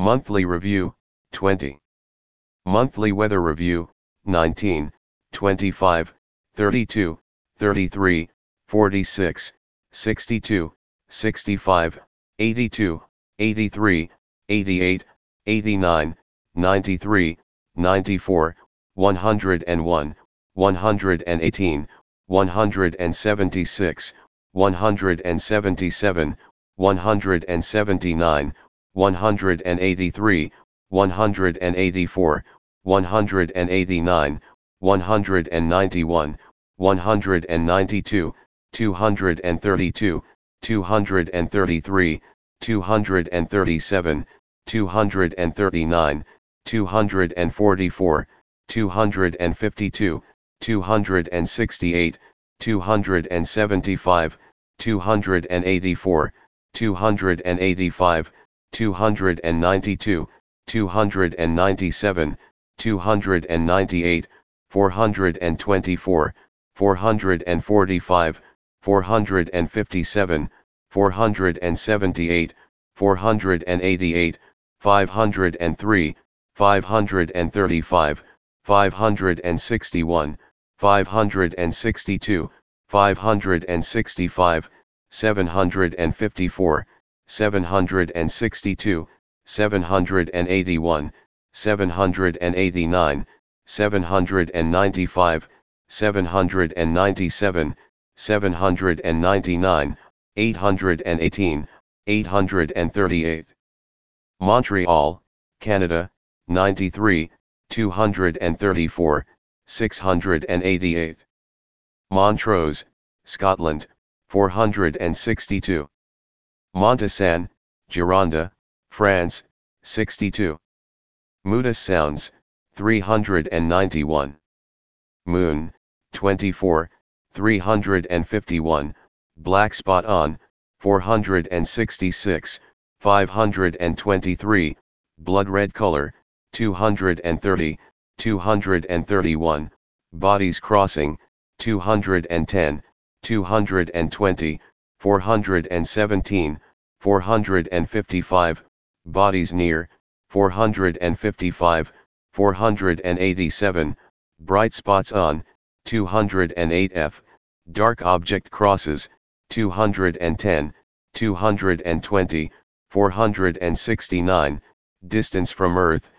Monthly Review, 20. Monthly Weather Review, 19, 25, 32, 33, 46, 62, 65, 82, 83, 88, 89, 93, 94, 101, 118, 176, 177, 179, 183, 184, 189, 191, 192, 232, 233, 237, 239, 244, 252, 268, 275, 284, 285, 292, 297, 298, 424, 445, 457, 478, 488, 503, 535, 561, 562, 565, 754, 762, 781, 789, 795, 797, 799, 818, 838. Montreal, Canada, 93, 234, 688. Montrose, Scotland, 462. Montessan, Gironde, France, 62. Moudus Sounds, 391. Moon, 24, 351, Black Spot On, 466, 523, Blood Red Color, 230, 231, Bodies Crossing, 210, 220, 417, 455, Bodies Near, 455, 487, Bright Spots On, 208 F, Dark Object Crosses, 210, 220, 469, Distance from Earth,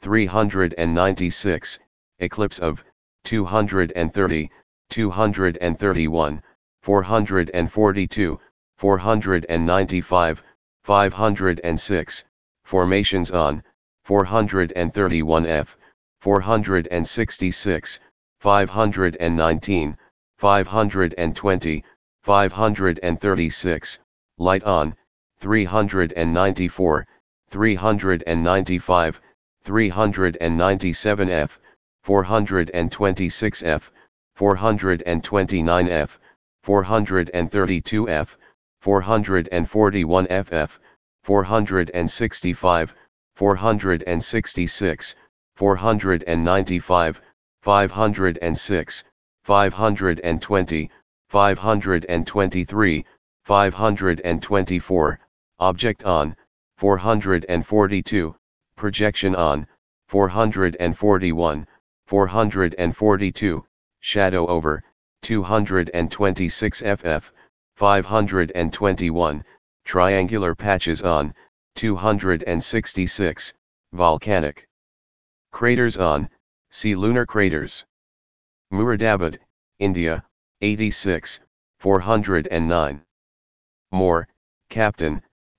396, Eclipse of, 230, 231, 442, 495, 506, Formations On, 431 F, 466, 519, 520, 536, Light On, 394, 395, 397 F, 426 F, 429 F, 432 F, 441 FF, 465, 466, 495, 506, 520, 523, 524, Object On, 442, Projection On, 441, 442, Shadow Over, 226 FF, 521, Triangular Patches On, 266, Volcanic Craters On, see Lunar Craters. Muradabad, India, 86, 409. Moore, Captain,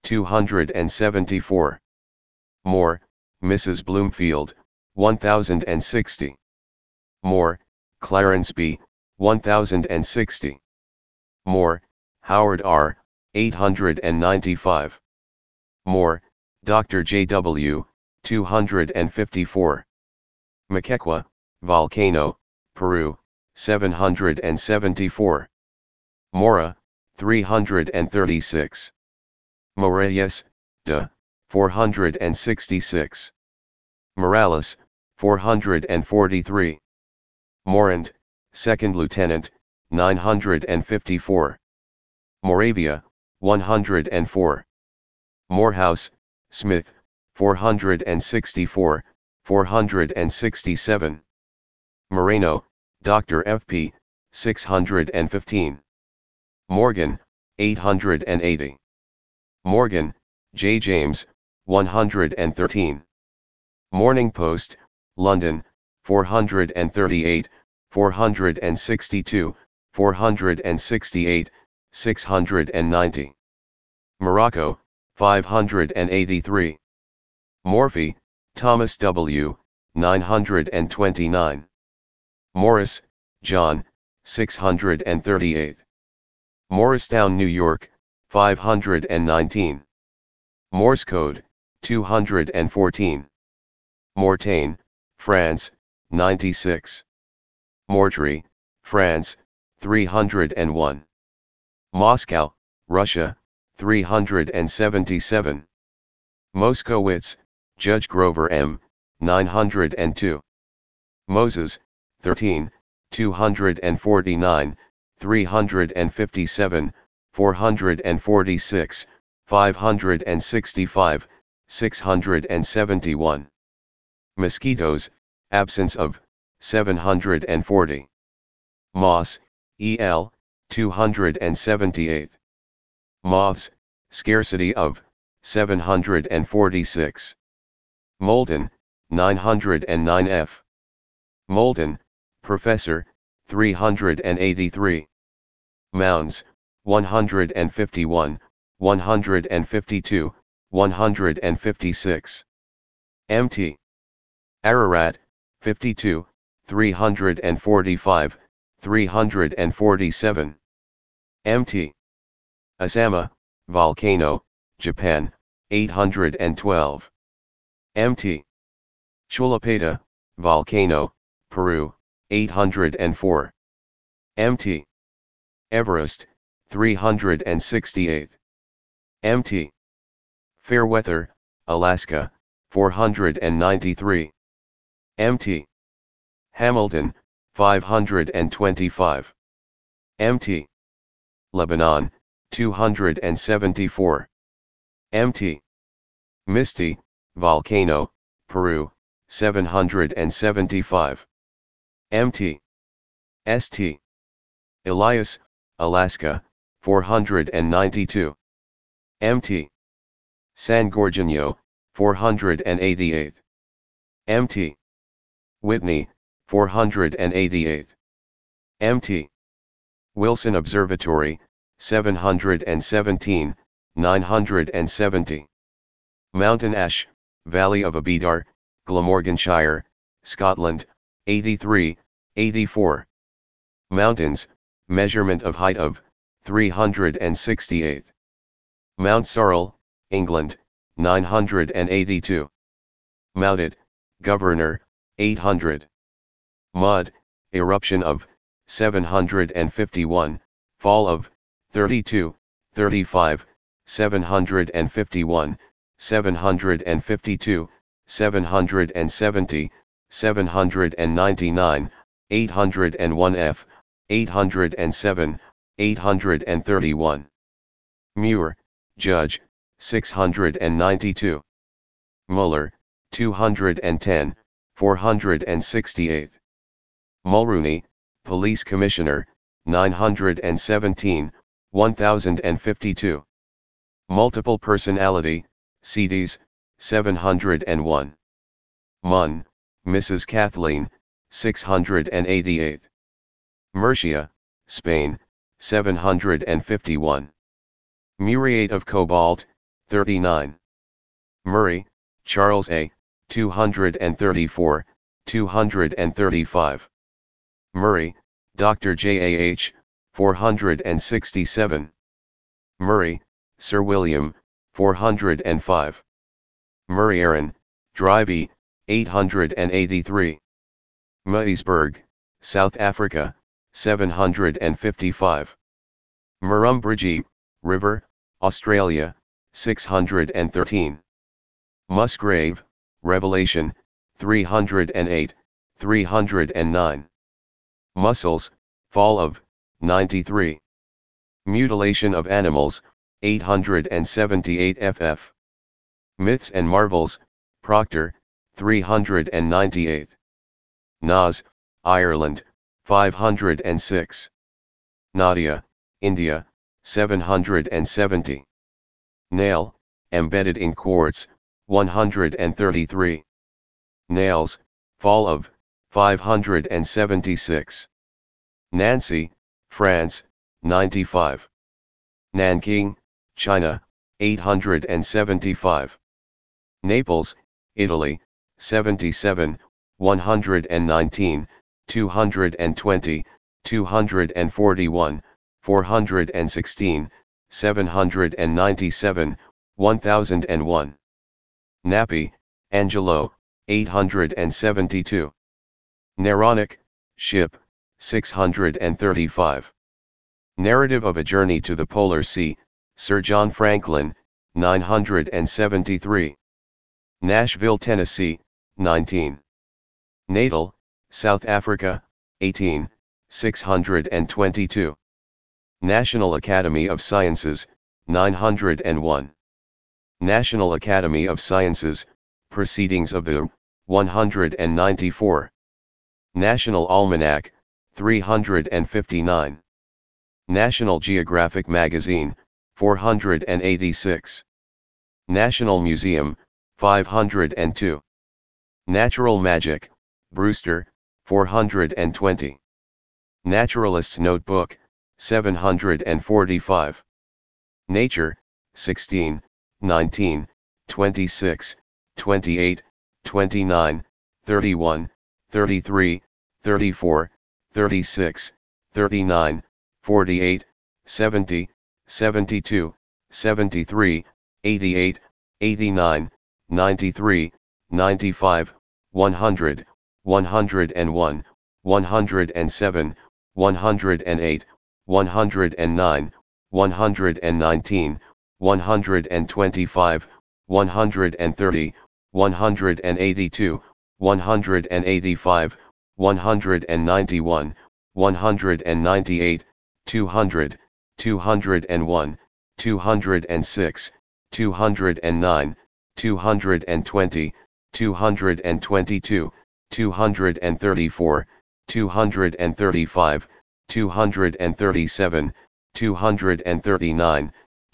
274. Moore, Mrs. Bloomfield, 1060. Moore, Clarence B., 1060. Moore, Howard R., 895. Moore, Dr. J.W., 254. Moquegua, Volcano, Peru, 774. Mora, 336. Morales, de, 466. Morales, 443. Morant, 2nd Lieutenant, 954. Moravia, 104. Morehouse, Smith, 464, 467. Moreno, Dr. F.P., 615. Morgan, 880. Morgan, J. James, 113. Morning Post, London, 438, 462, 468, 690. Morocco, 583. Morphy, Thomas W., 929. Morris, John, 638. Morristown, New York, 519. Morse code, 214. Mortagne, France, 96. Mortry, France, 301. Moscow, Russia, 377. Moskowitz, Judge Grover M., 902. Moses, 13, 249, 357, 446, 565, 671. Mosquitoes, absence of, 740. Moss, E.L., 278. Moths, scarcity of, 746. Molten, 909 f. Molten, Professor, 383. Mounds, 151, 152, 156. Mt. Ararat, 52, 345, 347. Mt. Asama, Volcano, Japan, 812. Mt. Chulapeta, Volcano, Peru, 804. Mt. Everest, 368. Mt. Fairweather, Alaska, 493. Mt. Hamilton, 525. Mt. Lebanon, 274. Mt. Misty, Volcano, Peru, 775. Mt. St. Elias, Alaska, 492. Mt. San Gorgonio, 488. Mt. Whitney, 488. Mt. Wilson Observatory, 717, 970. Mountain Ash, Valley of Aberdare, Glamorganshire, Scotland, 83, 84. Mountains, measurement of height of, 368. Mount Sorrel, England, 982. Mounted, Governor, 800. Mud, eruption of, 751, fall of, 32, 35, 751, 752, 770, 799, 801 f, 807, 831. Muir, Judge, 692. Muller, 210, 468. Mulrooney, Police Commissioner, 917, 1052. Multiple Personality, CDs, 701. Munn, Mrs. Kathleen, 688. Murcia, Spain, 751. Muriate of cobalt, 39. Murray, Charles A., 234, 235. Murray, Dr. J.A.H., 467. Murray, Sir William, 405. Murray Aaron, Drivey, 883. Muidsburg, South Africa, 755. Murrumbidgee, River, Australia, 613. Musgrave, Revelation, 308, 309. Muscles, Fall of, 93. Mutilation of Animals, 878 ff. Myths and Marvels, Proctor, 398. Nas, Ireland, 506. Nadia, India, 770. Nail, embedded in quartz, 133. Nails, fall of, 576. Nancy, France, 95. Nanking, China, 875. Naples, Italy, 77, 119, 220, 241, 416, 797, 1001. Napi, Angelo, 872. Neronic, ship, 635. Narrative of a Journey to the Polar Sea, Sir John Franklin, 973. Nashville, Tennessee, 19. Natal, South Africa, 18, 622. National Academy of Sciences, 901. National Academy of Sciences, Proceedings of the 194. National Almanac, 359. National Geographic Magazine, 486. National Museum, 502. Natural Magic, Brewster, 420. Naturalist's Notebook, 745. Nature, 16, 19, 26, 28, 29, 31, 33, 34, 36, 39, 48, 70, 72, 73, 88, 89, 93, 95, 100, 101, 107, 108, 109, 119, 125, 130, 182, 185, 191, 198, 200, 201, 206, 209, 220, 222, 234, 235, 237, 239,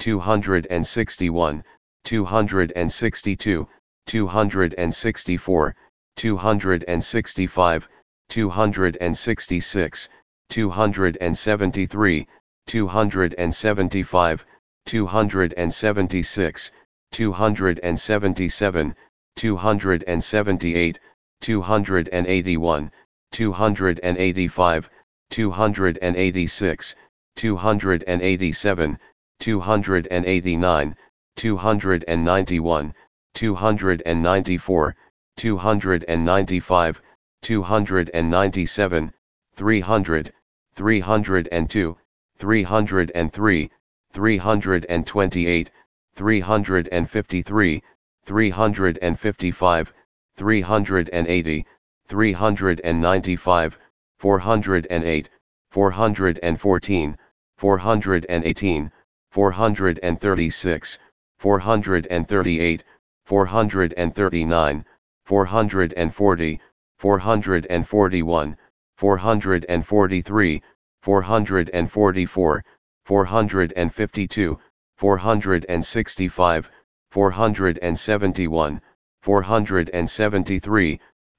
261, 262, 264, 265, 266, 273, 275, 276, 277, 278, 281, 285, 286, 287, 289, 291, 294, 295, 297, 300, 302, 303, 328, 353, 355, 380, 395, 408, 414, 418, 436, 438, 439, 440, 441, 443, 444, 452, 465, 471, 473,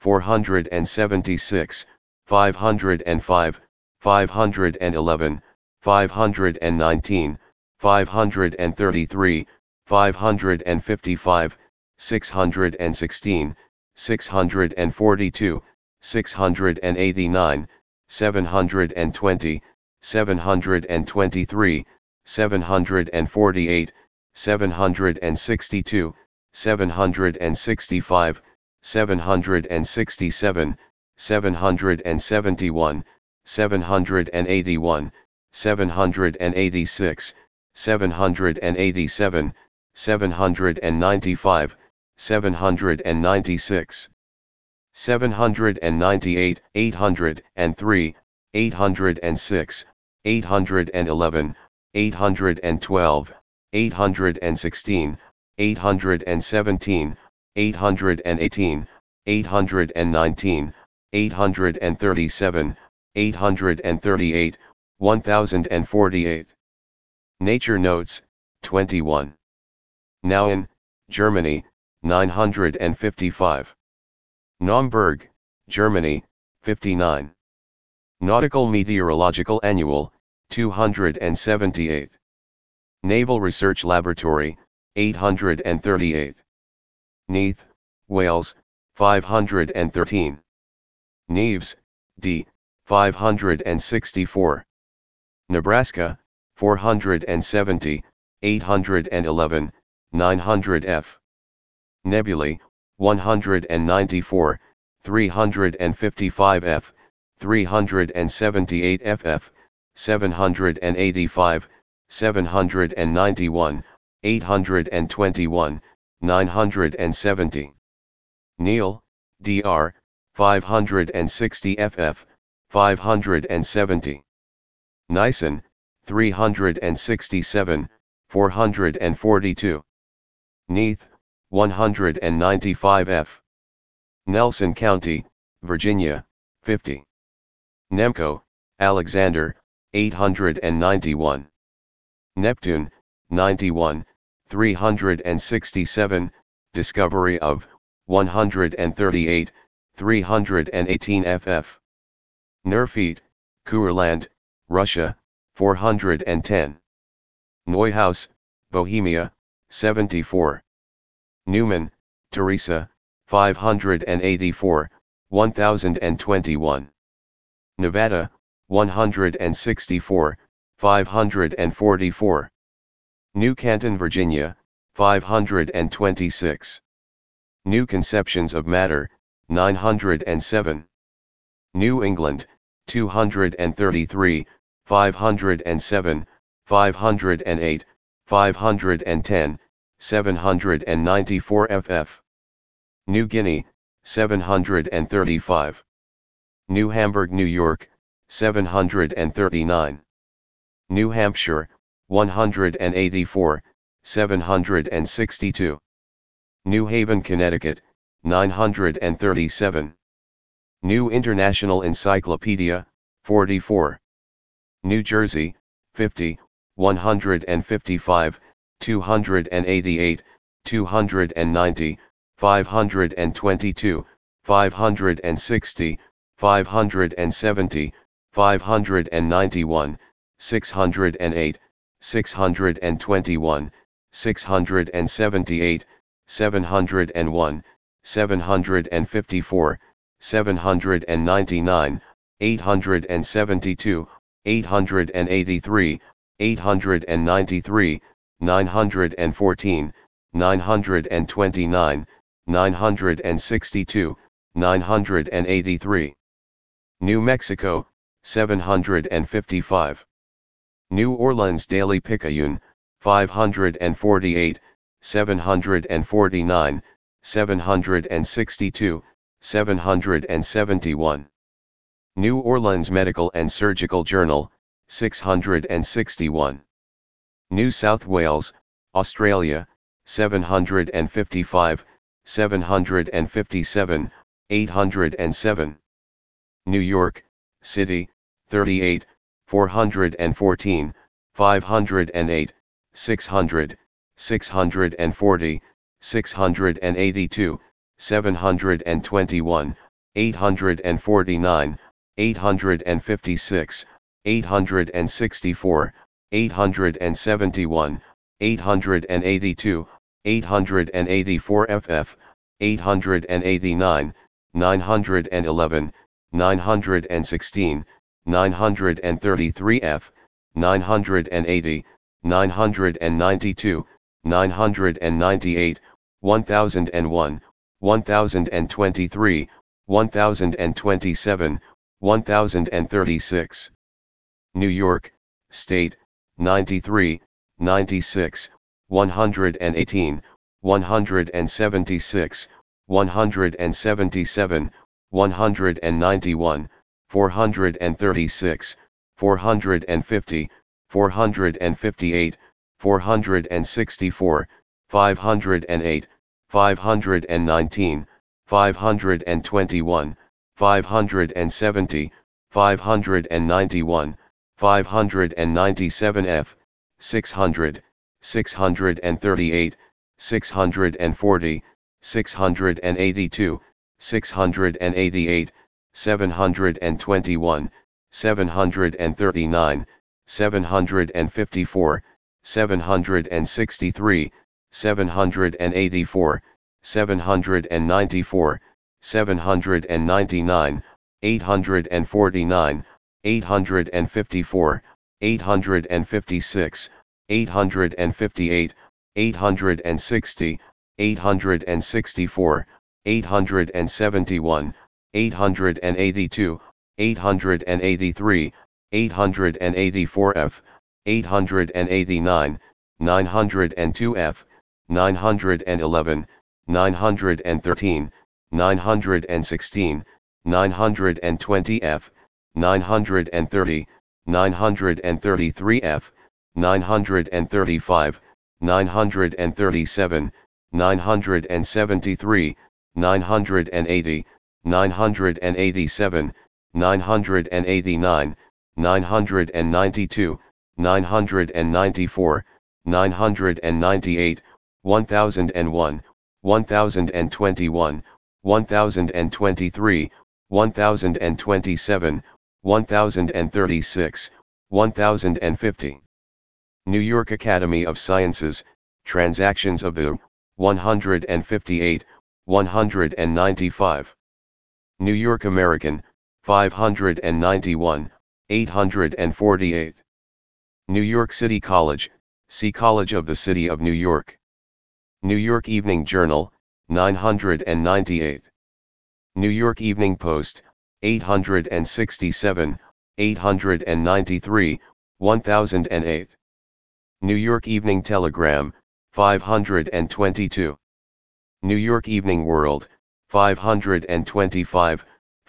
476, 505, 511, 519, 533, 555, 616, 642, 689, 720, 723, 748, 762, 765, 767, 771, 781, 786, 787, 795, 796, 798, 803, 806, 811, 812, 816, 817, 818, 819, 837, 838, 1048. Nature Notes, 21. Nauen, Germany, 955. Naumburg, Germany, 59. Nautical Meteorological Annual, 278. Naval Research Laboratory, 838. Neath, Wales, 513. Neves, D., 564. Nebraska, 470, 811, 900 f. Nebulae, 194, 355 f, 378 ff, 785, 791, 821, 970. Neal, Dr., 560 ff, 570. Nyson, 367, 442. Neath, 195 f. Nelson County, Virginia, 50. Nemco, Alexander, 891. Neptune, 91, 367, discovery of, 138, 318 ff. Nerfeet, Courland, Russia, 410. Neuhaus, Bohemia, 74. Newman, Teresa, 584, 1021. Nevada, 164, 544. New Canton, Virginia, 526. New Conceptions of Matter, 907. New England, 233, 507, 508, 510, 794 ff. New Guinea, 735. New Hamburg, New York, 739. New Hampshire, 184, 762. New Haven, Connecticut, 937. New International Encyclopedia, 44. New Jersey, 50, 155, 288, 290, 522, 560, 570, 591, 608, 621, 678, 701, 754, 799, 872, 883, 893, 914, 929, 962, 983. New Mexico, 755. New Orleans Daily Picayune, 548, 749, 762, 771. New Orleans Medical and Surgical Journal, 661. New South Wales, Australia, 755, 757, 807. New York City, 38, 414, 508, 600, 640, 682, 721, 849, 856, 864, 871, 882, 884 ff, 889, 911, 916, 933 f, 980, 992, 998, 1001, 1023, 1027, 1036. New York State, 93, 96, 118, 176, 177, 191, 436, 450, 458, 464, 508, 519, 521, 570, 591, 597 f, 600, 638, 640, 682, 688, 721, 739, 754, 763, 784, 794, 799, 849, 854, 856, 858, 860, 864, 871, 882, 883, 884 f, 889, 902 f, 911, 913, 916, 920 f, 930, 933 f, 935, 937, 973, 980, 987, 989, 992, 994, 998, 1001, 1021, 1023, 1027, 1036, 1050. New York Academy of Sciences, Transactions of the 158, 195. New York American, 591, 848. New York City College, see College of the City of New York. New York Evening Journal, 998. New York Evening Post, 867, 893, 1008. New York Evening Telegram, 522. New York Evening World, 525,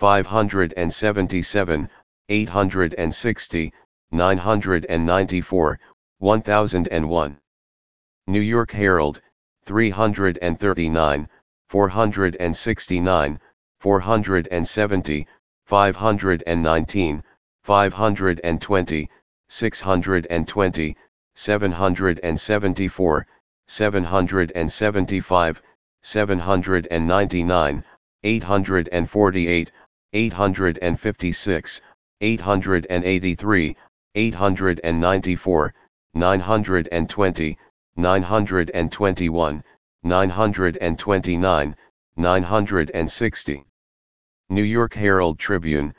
577, 860, 994, 1001. New York Herald, 339, 469, 470, 519, 520, 620, 774, 775, 799, 848, 856, 883, 894, 920, 921, 929, 960. New York Herald Tribune,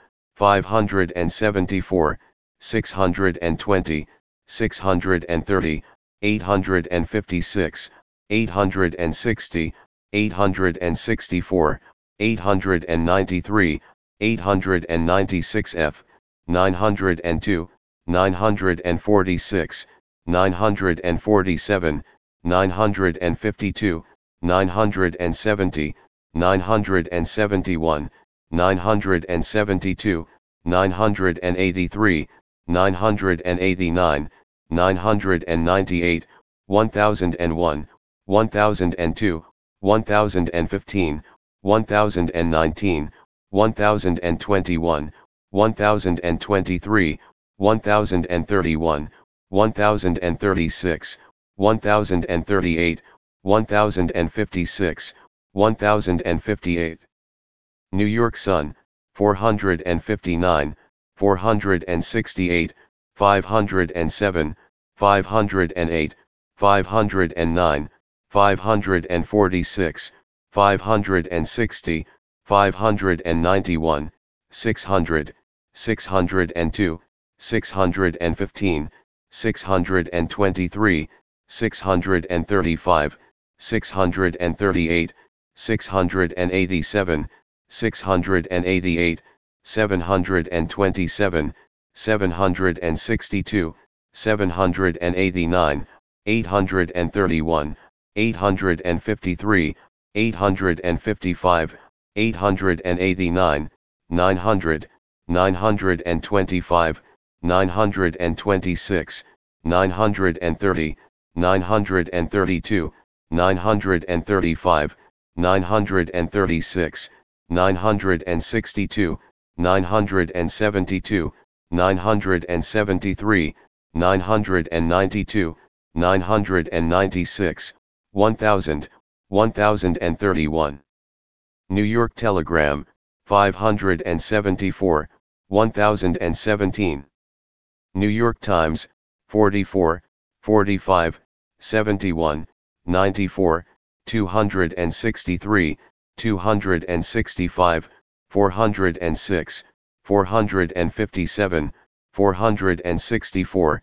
574, 620, 630, 856, 860, 864, 893, 896 f, 902, 946, 947, 952, 970, 971, 972, 983, 989, 998, 1001, 1002, 1015, 1019, 1021, 1023, 1031, 1036, 1038, 1056, 1058. New York Sun, 459, 468, 507, 508, 509, 546, 560, 591, 600, 602, 615, 623, 635, 638, 687, 688, 727, 762, 789, 831, 853, 855, 889, 900, 925, 926, 930, 932, 935, 936, 962, 972, 973, 992, 996, 1000, 1031. New York Telegram, 574, 1017. New York Times, 44, 45, 71, 94, 263, 265, 406, 457, 464,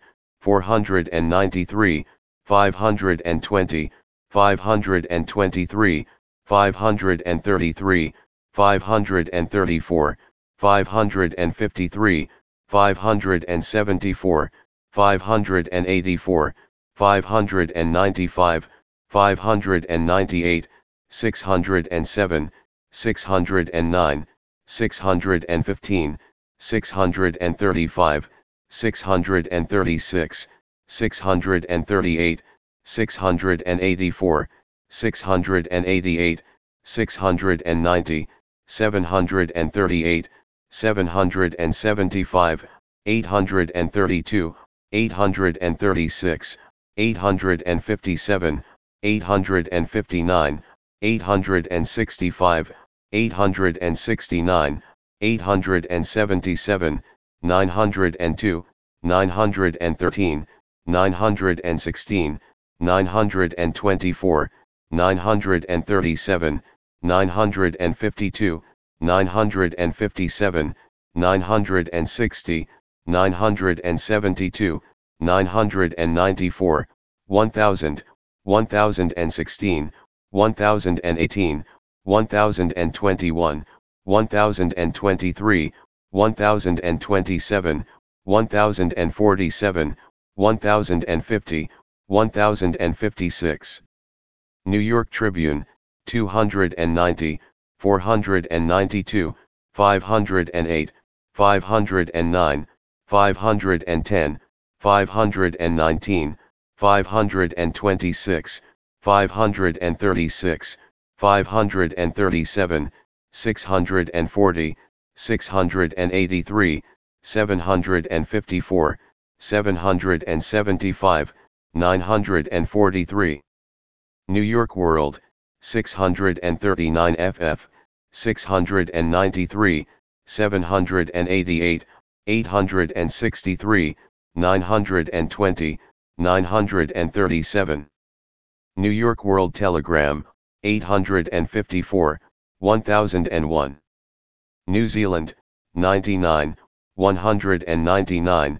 493, 520, 523, 533, 534, 553, 574, 584, 595, 598, 607, 609, 615, 635, 636, 638, 684, 688, 690, 738, 775, 832, 836, 857, 859, 865, 869, 877, 902, 913, 916, 924, 937, 952, 957, 960, 972, 994, 1000, 1016, 1018, 1021, 1023, 1027, 1047, 1050, 1056. New York Tribune, 290, 492, 508, 509, 510, 519, 526, 536, 537, 640, 683, 754, 775, 943. New York World, 639 ff, 693, 788, 863, 920, 937. New York World Telegram, 854, 1001. New Zealand, 99, 199,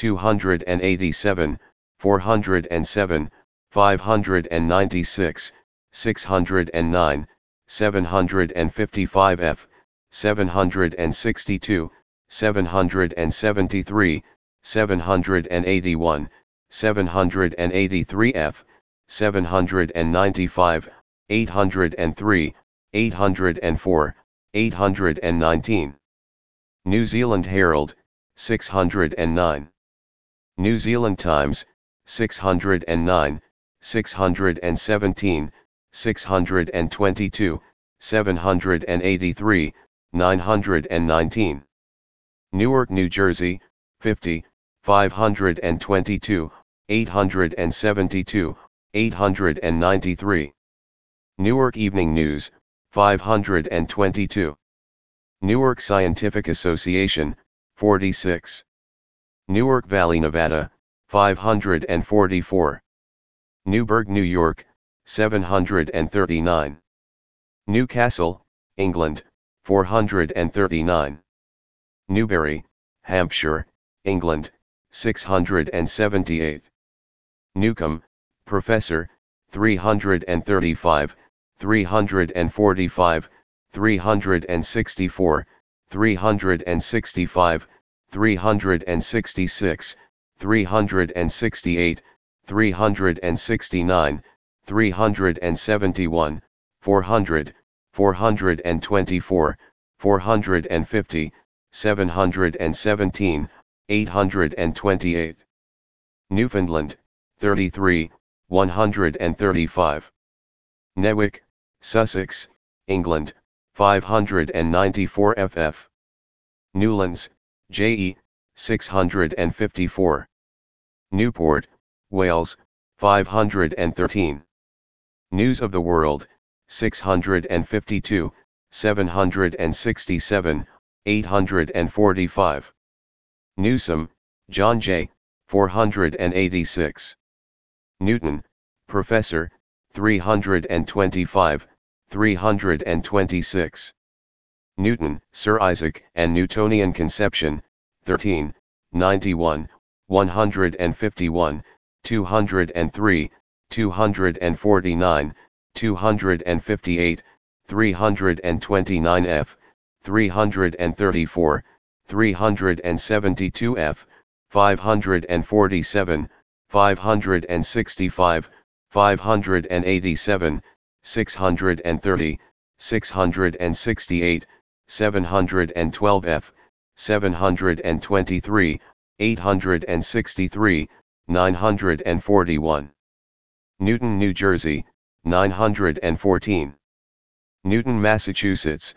287, 407, 596, 609, 755 f, 762, 773, 781, 783 f, 795, 803, 804, 819. New Zealand Herald, 609. New Zealand Times, 609, 617, 622, 783, 919. Newark, New Jersey, 50, 522, 872, 893. Newark Evening News, 522. Newark Scientific Association, 46. Newark Valley, Nevada, 544. Newburgh, New York, 739. Newcastle, England, 439. Newbury, Hampshire, England, 678. Newcomb, Professor, 335, 345, 364, 365, 366, 368, 369, 371, 400, 424, 450, 717, 828. Newfoundland, 33, 135. Newick, Sussex, England, 594 ff. Newlands, J.E., 654. Newport, Wales, 513. News of the World, 652, 767, 845. Newsom, John J., 486. Newton, Professor, 325, 326. Newton, Sir Isaac and Newtonian Conception, 13, 91, 151, 203, 249, 258, 329 f, 334, 372 f, 547, 565, 587, 630, 668, 712 f, 723, 863, 941. Newton, New Jersey, 914. Newton, Massachusetts,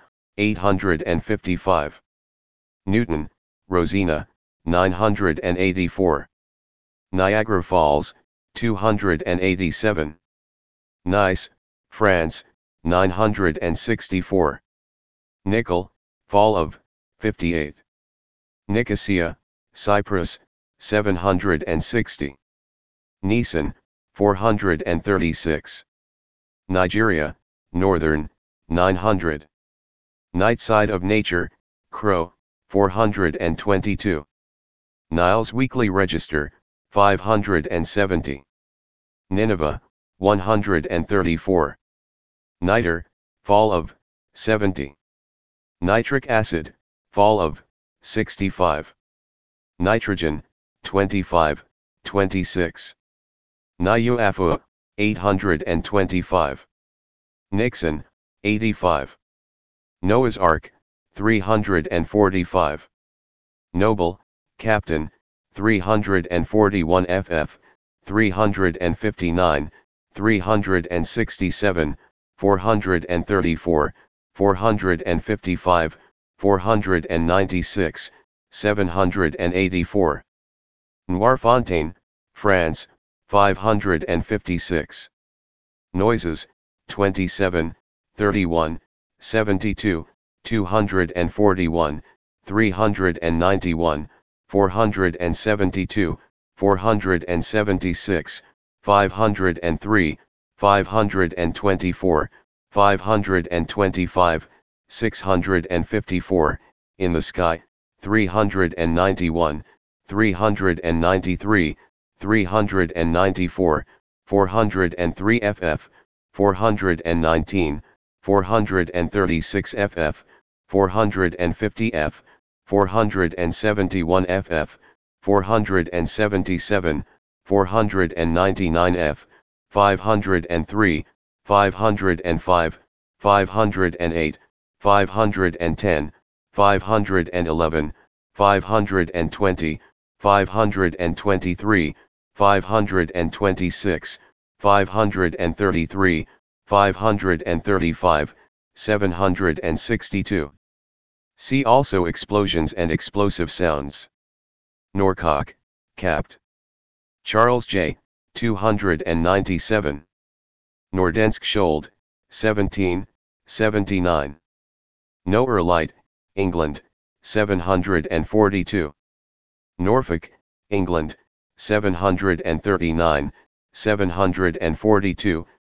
855. Newton, Rosina, 984. Niagara Falls, 287. Nice, France, 964. Nickel, Fall of, 58. Nicosia, Cyprus, 760. Nisan, 436. Nigeria, Northern, 900. Night Side of Nature, Crow, 422. Niles Weekly Register, 570. Nineveh, 134. Niter, Fall of, 70. Nitric acid, Fall of, 65. Nitrogen, 25, 26. Niuafua, 825. Nixon, 85. Noah's Ark, 345. Noble, Captain, 341 ff, 359, 367, 434, 455, 496, 784. Noirfontaine, France, 556. Noises, 27, 31, 72, 241, 391, 472, 476, 503, 524, 525, 654, in the sky, 391, 393, 394, 403 ff, 419, 436 ff, 450 f, 471 ff, 477, 499 f, 503, 505, 508, 510, 511, 520, 523, 526, 533, 535, 762. See also explosions and explosive sounds. Norcock, capt. Charles J., 297. Nordensk Schold, 17, 79. Nowhere Light, England, 742. Norfolk, England, 739, 742,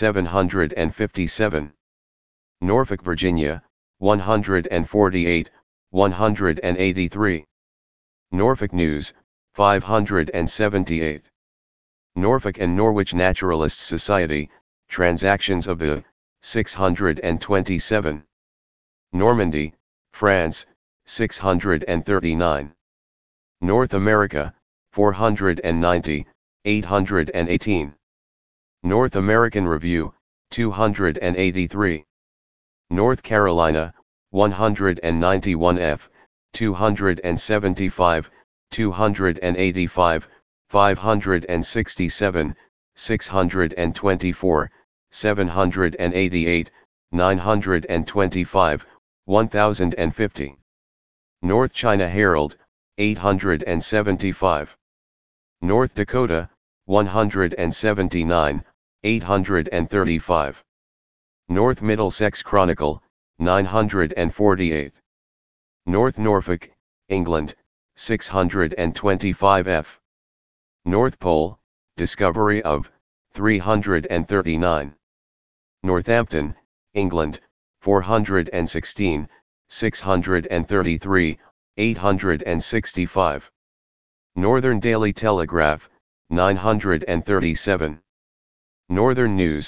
757. Norfolk, Virginia, 148, 183. Norfolk News, 578. Norfolk and Norwich Naturalist Society, Transactions of the, 627. Normandy, France, 639. North America, 490, 818. North American Review, 283. North Carolina, 191 f, 275, 285, 567, 624, 788, 925, 1050. North China Herald, 875. North Dakota, 179, 835. North Middlesex Chronicle, 948. North Norfolk, England, 625 f. North Pole, Discovery of, 339. Northampton, England, 416, 633, 865. Northern Daily Telegraph, 937. Northern News,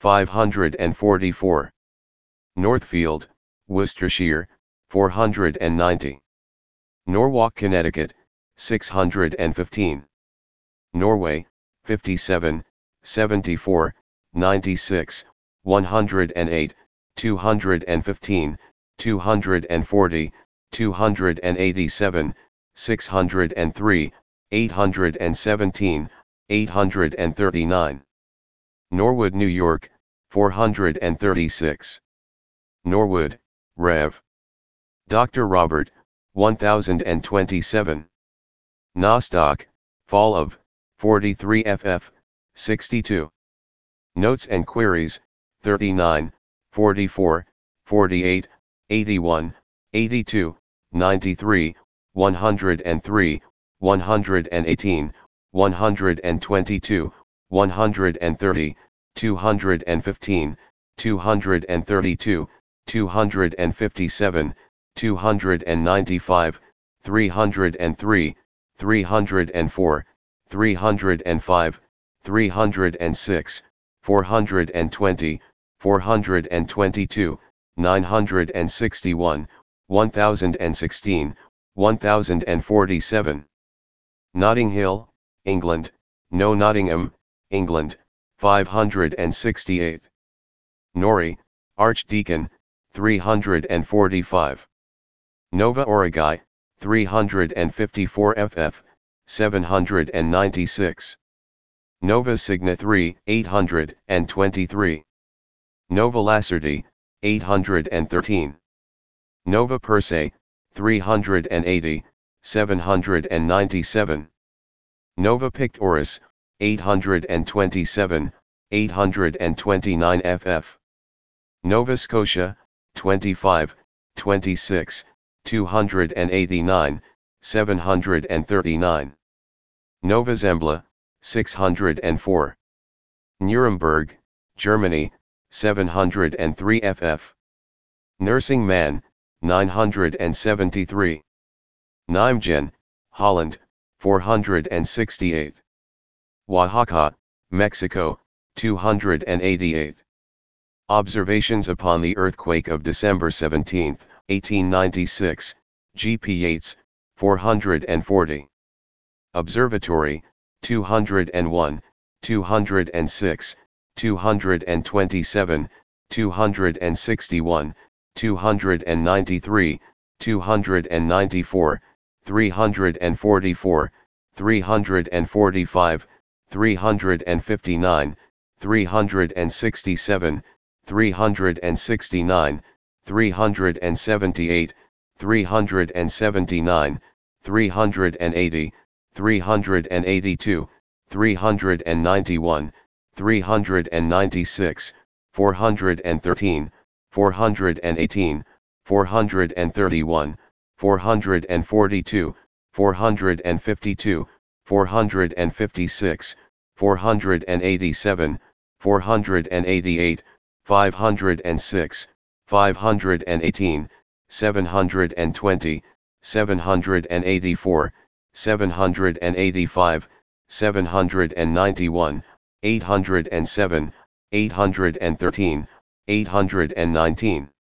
544. Northfield, Worcestershire, 490. Norwalk, Connecticut, 615. Norway, 57, 74, 96, 108, 215, 240, 287, 603, 817, 839. Norwood, New York, 436. Norwood, Rev. Dr. Robert, 1027. Nostock, Fall of, 43 ff, 62. Notes and Queries, 39, 44, 48, 81, 82, 93, 103, 118, 122, 130, 215, 232, 257, 295, 303, 304, 305, 306, 420, 422, 961, 1016, 1047. Notting Hill, England, No Nottingham, England, 568. Norrie, Archdeacon, 345. Nova Origai, 354 ff, 796. Nova Signa 3, 823. Nova Lacerdae, 813. Nova Persei, 380, 797. Nova Pictoris, 827, 829 ff. Nova Scotia, 25, 26, 289, 739. Nova Zembla, 604. Nuremberg, Germany, 703 ff. Nursing Man, 973. Nijmegen, Holland, 468. Oaxaca, Mexico, 288. Observations upon the earthquake of December 17, 1896, G.P. Yates, 440. Observatory, 201, 206, 227, 261, 293, 294, 344, 345, 359, 367, 369, 378, 379, 380, 382, 391, 396, 413, 418, 431, 442, 452, 456, 487, 488, 506, 518, 720, 784, 785, 791, 807, 813, 819.